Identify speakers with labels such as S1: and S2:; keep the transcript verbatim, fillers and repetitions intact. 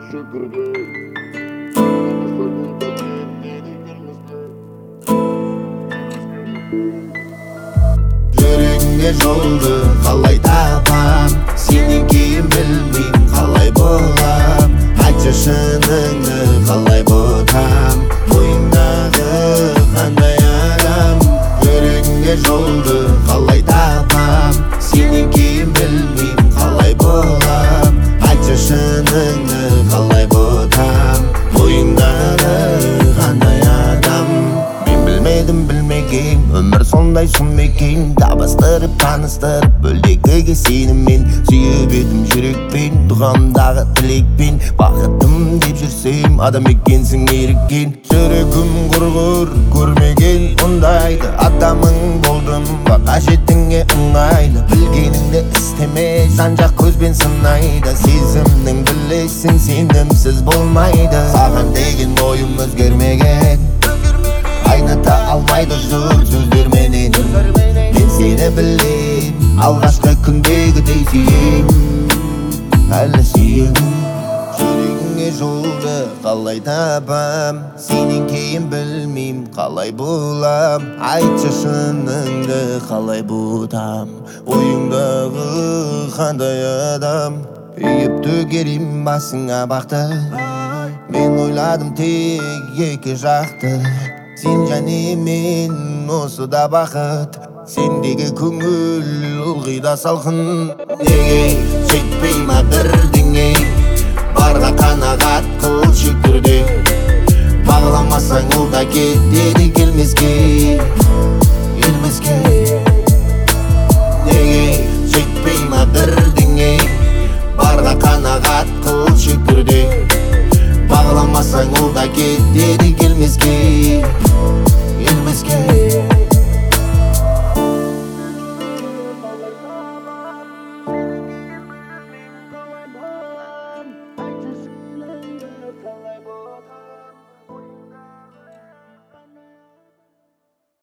S1: Жүрегіңе жолды қалай табам, сенен кейін білмейм қалай болам. Айтшы шыныңды қалай бұтам, бойыңдағы қандай адам. Жүрегіңе жолды қалай табам, сенен кейін білмейм қалай болам. Айтшы шыныңды қалай бұтам, бойыңдағы қандай адам. Мен білмедім білмеген, өмір сондай сұм екен. Табыстырып таныстырып бөлдегіге сеніммен, сүйіп едім жүрекпен, дұғамдағы тілекпен. Бақытым деп жүрсем адам екенсің еріккен. Жүрегім құрғыр көрмеген ұндайды, адамың болдым ба қажетіңе ыңғайлы. Білгеніңді істеме, жан-жақ көзбен сынайды. Сезімнің білесің сенімсіз болмайды. Саған деген ойым өзгермеген, айныта алмайды жұрт сөздерменен. Мен сені білем, алғашқы күндегідей сүйем, әлі сүйем. Жүрегіңе жолды қалай табам, сенен кейін білмейм қалай болам. Айтшы шыныңды қалай бұтам, ойыңдағы қандай адам. Үйіп төгерем басыңа бақты, мен ойладым тек екі жақты. Сен және мен осыда бақыт, сендегі көңіл ылғида салқын. Неге жетпей ма бірдеңе, барға қанағат қыл шүкірде. Бағламасаң ол да кетеді келмеске, келмеске. Неге жетпей ма бірдеңе, барға қанағат қыл шүкірде. Бағламасаң ол да кетеді келмеске, келмеске.